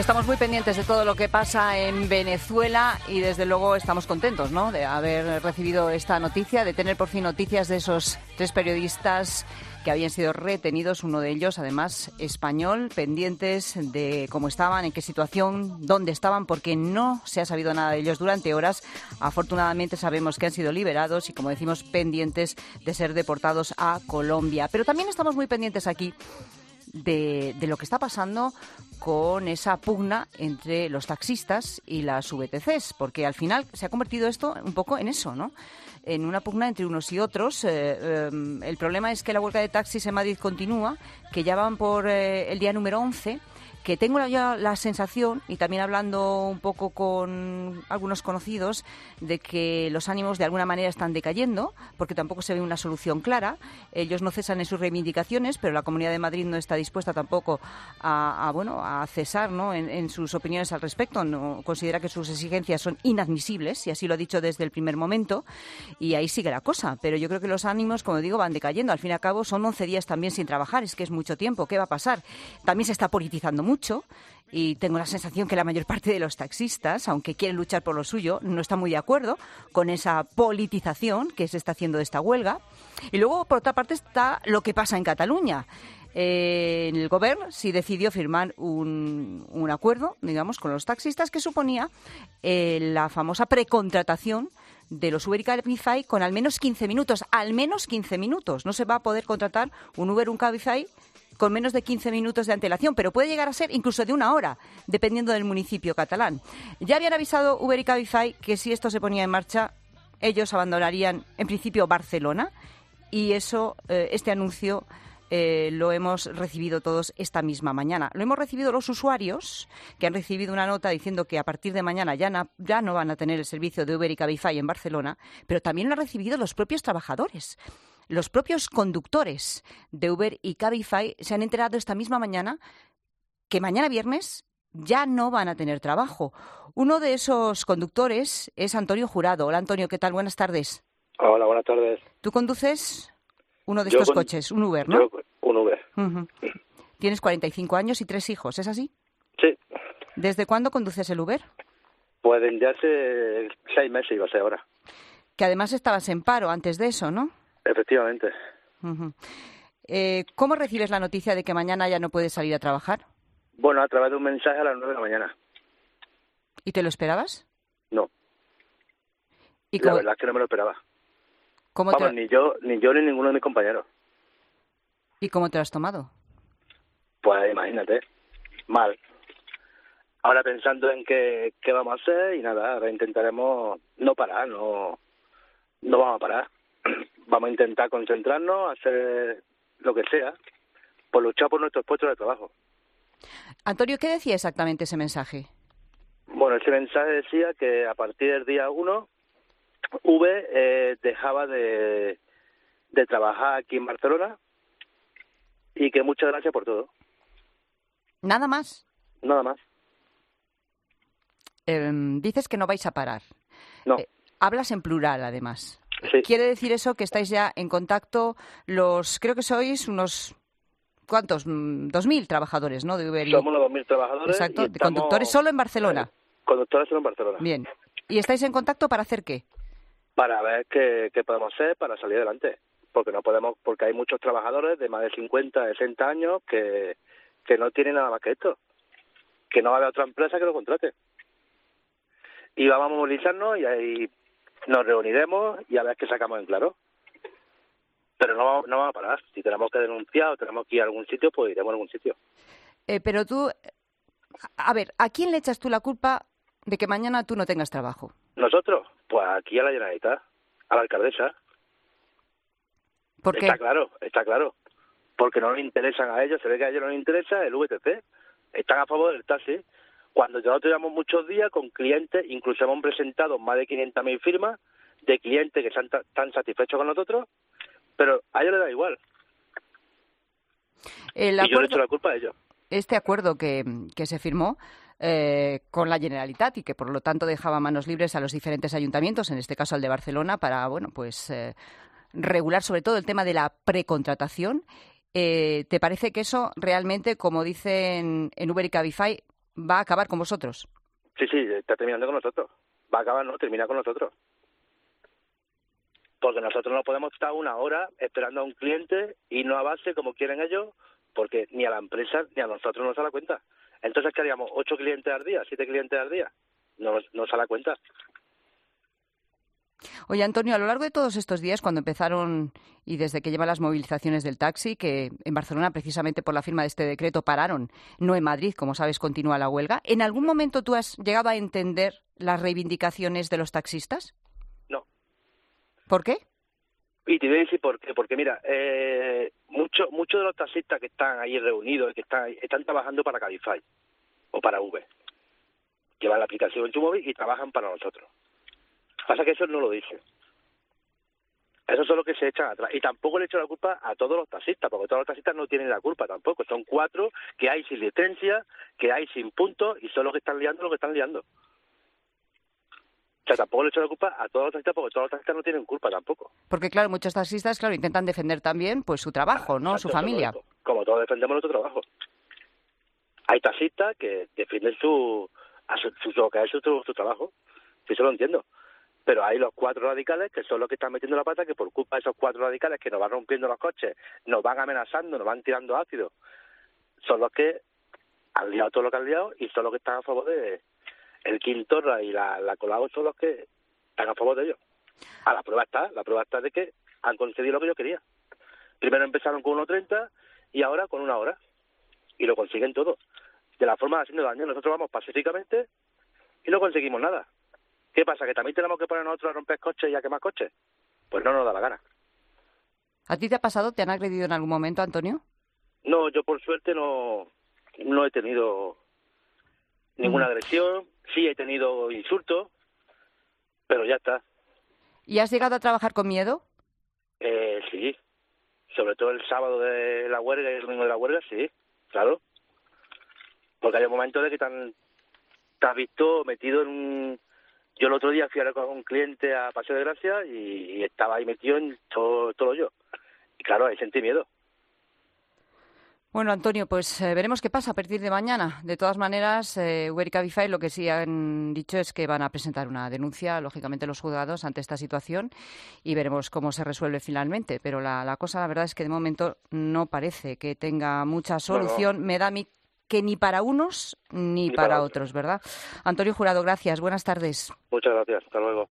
Estamos muy pendientes de todo lo que pasa en Venezuela y desde luego estamos contentos, ¿no?, de haber recibido esta noticia, de tener por fin noticias de esos 3 periodistas que habían sido retenidos, uno de ellos además español, pendientes de cómo estaban, en qué situación, dónde estaban, porque no se ha sabido nada de ellos durante horas. Afortunadamente sabemos que han sido liberados y, como decimos, pendientes de ser deportados a Colombia. Pero también estamos muy pendientes aquí de lo que está pasando con esa pugna entre los taxistas y las VTCs, porque al final se ha convertido esto un poco en eso, ¿no?, en una pugna entre unos y otros. El problema es que la huelga de taxis en Madrid continúa, que ya van por el día número 11, que tengo ya la sensación, y también hablando un poco con algunos conocidos, de que los ánimos de alguna manera están decayendo, porque tampoco se ve una solución clara. Ellos no cesan en sus reivindicaciones, pero la Comunidad de Madrid no está dispuesta tampoco a cesar, ¿no?, en sus opiniones al respecto. No considera que sus exigencias son inadmisibles, y así lo ha dicho desde el primer momento, y ahí sigue la cosa. Pero yo creo que los ánimos, como digo, van decayendo. Al fin y al cabo son 11 días también sin trabajar, es que es mucho tiempo. ¿Qué va a pasar? También se está politizando mucho y tengo la sensación que la mayor parte de los taxistas, aunque quieren luchar por lo suyo, no están muy de acuerdo con esa politización que se está haciendo de esta huelga. Y luego, por otra parte, está lo que pasa en Cataluña. El Gobierno sí decidió firmar un acuerdo, digamos, con los taxistas que suponía la famosa precontratación de los Uber y Cabify con al menos 15 minutos. Al menos 15 minutos. No se va a poder contratar un Uber o un Cabify con menos de 15 minutos de antelación, pero puede llegar a ser incluso de 1 hora, dependiendo del municipio catalán. Ya habían avisado Uber y Cabify que si esto se ponía en marcha, ellos abandonarían, en principio, Barcelona, y eso, este anuncio lo hemos recibido todos esta misma mañana. Lo hemos recibido los usuarios, que han recibido una nota diciendo que a partir de mañana ya no van a tener el servicio de Uber y Cabify en Barcelona, pero también lo han recibido los propios trabajadores. Los propios conductores de Uber y Cabify se han enterado esta misma mañana que mañana viernes ya no van a tener trabajo. Uno de esos conductores es Antonio Jurado. Hola, Antonio, ¿qué tal? Buenas tardes. Hola, buenas tardes. ¿Tú conduces uno de estos coches, un Uber, no? Yo, un Uber. Uh-huh. Tienes 45 años y 3 hijos, ¿es así? Sí. ¿Desde cuándo conduces el Uber? Pues desde hace 6 meses iba a ser ahora. Que además estabas en paro antes de eso, ¿no? Efectivamente. Uh-huh. ¿Cómo recibes la noticia de que mañana ya no puedes salir a trabajar? Bueno, a través de un mensaje a las 9 de la mañana. ¿Y te lo esperabas? No. ¿Y la verdad es que no me lo esperaba. Ni yo ni ninguno de mis compañeros. ¿Y cómo te lo has tomado? Pues imagínate, mal. Ahora pensando en qué vamos a hacer y nada, ahora intentaremos no parar, no vamos a parar. Vamos a intentar concentrarnos, hacer lo que sea, por luchar por nuestros puestos de trabajo. Antonio, ¿qué decía exactamente ese mensaje? Bueno, ese mensaje decía que a partir del día 1, dejaba de trabajar aquí en Barcelona y que muchas gracias por todo. ¿Nada más? Nada más. Dices que no vais a parar. No. Hablas en plural, además. Sí. ¿Quiere decir eso que estáis ya en contacto creo que sois unos, ¿cuántos? 2.000 trabajadores, ¿no? De Uber. Somos unos 2.000 trabajadores. Exacto, de conductores solo en Barcelona. Conductores solo en Barcelona. Bien. ¿Y estáis en contacto para hacer qué? Para ver qué podemos hacer para salir adelante. Porque hay muchos trabajadores de más de 50, 60 años que no tienen nada más que esto. Que no va a haber otra empresa que lo contrate. Y vamos a movilizarnos y ahí nos reuniremos y a ver qué sacamos en claro. Pero no vamos a parar. Si tenemos que denunciar o tenemos que ir a algún sitio, pues iremos a algún sitio. Pero tú, a ver, ¿a quién le echas tú la culpa de que mañana tú no tengas trabajo? ¿Nosotros? Pues aquí a la Generalitat, a la alcaldesa. ¿Por qué? Está claro. Porque no nos interesan a ellos, se ve que a ellos no les interesa el VTC. Están a favor del taxi. Cuando nosotros llevamos muchos días con clientes, incluso hemos presentado más de 500.000 firmas de clientes que están satisfechos con nosotros, pero a ellos les da igual. Y yo le echo la culpa a ellos. Este acuerdo que se firmó con la Generalitat y que por lo tanto dejaba manos libres a los diferentes ayuntamientos, en este caso al de Barcelona, para regular sobre todo el tema de la precontratación. ¿Te parece que eso realmente, como dicen en Uber y Cabify, va a acabar con vosotros. Sí, está terminando con nosotros. Va a acabar, no, termina con nosotros. Porque nosotros no podemos estar una hora esperando a un cliente y no a base como quieren ellos, porque ni a la empresa ni a nosotros nos da la cuenta. Entonces, ¿qué haríamos? ¿8 clientes al día? ¿7 clientes al día? No se da la cuenta. Oye, Antonio, a lo largo de todos estos días, cuando empezaron y desde que llevan las movilizaciones del taxi, que en Barcelona, precisamente por la firma de este decreto, pararon, no en Madrid, como sabes, continúa la huelga, ¿en algún momento tú has llegado a entender las reivindicaciones de los taxistas? No. ¿Por qué? Y te voy a decir por qué. Porque mira, muchos de los taxistas que están ahí reunidos, que están trabajando para Cabify o para Uber. Llevan la aplicación en su móvil y trabajan para nosotros. Pasa que eso no lo dicen. Eso son los que se echan atrás. Y tampoco le echo la culpa a todos los taxistas, porque todos los taxistas no tienen la culpa tampoco. Son 4 que hay sin licencia, que hay sin puntos, y son los que están liando lo que están liando. O sea, tampoco le echo la culpa a todos los taxistas, porque todos los taxistas no tienen culpa tampoco. Porque, claro, muchos taxistas, claro, intentan defender también pues su trabajo, ¿no? Exacto, Su familia. Como todos defendemos nuestro trabajo. Hay taxistas que defienden su trabajo. Sí, eso lo entiendo. Pero hay los 4 radicales que son los que están metiendo la pata, que por culpa de esos 4 radicales que nos van rompiendo los coches, nos van amenazando, nos van tirando ácido, son los que han liado todo lo que han liado y son los que están a favor de el Quintorra y la Colau, son los que están a favor de ellos. La prueba está de que han concedido lo que yo quería. Primero empezaron con 1,30 y ahora con 1 hora. Y lo consiguen todo. De la forma de haciendo daño, nosotros vamos pacíficamente y no conseguimos nada. ¿Qué pasa? ¿Que también tenemos que poner nosotros a romper coches y a quemar coches? Pues no nos da la gana. ¿A ti te ha pasado? ¿Te han agredido en algún momento, Antonio? No, yo por suerte no he tenido ninguna agresión. Sí he tenido insultos, pero ya está. ¿Y has llegado a trabajar con miedo? Sí. Sobre todo el sábado de la huelga y el domingo de la huelga, sí, claro. Porque hay un momento de que te has visto metido en un... Yo el otro día fui a recoger a un cliente a Paseo de Gracia y estaba ahí metido en todo yo. Y claro, ahí sentí miedo. Bueno, Antonio, pues veremos qué pasa a partir de mañana. De todas maneras, Uber y Cabify lo que sí han dicho es que van a presentar una denuncia, lógicamente, los juzgados ante esta situación y veremos cómo se resuelve finalmente. Pero la cosa, la verdad, es que de momento no parece que tenga mucha solución. No. Me da a mí que ni para unos ni para otros, ¿verdad? Antonio Jurado, gracias. Buenas tardes. Muchas gracias. Hasta luego.